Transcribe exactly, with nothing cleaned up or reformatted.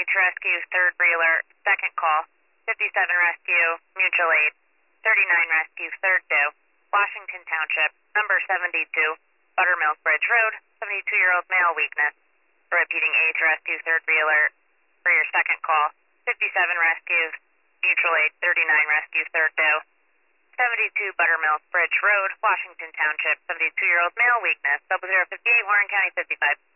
H Rescue, third reeler, second call, fifty-seven Rescue, mutual aid, thirty-nine Rescue, third due, Washington Township, number seventy-two, Buttermilk Bridge Road, seventy-two-year-old male weakness. Repeating H Rescue, third reeler, for your second call, fifty-seven Rescue, mutual aid, thirty-nine Rescue, third due, seventy-two Buttermilk Bridge Road, Washington Township, seventy-two-year-old male weakness, double zero fifty-eight, Warren County, fifty-five.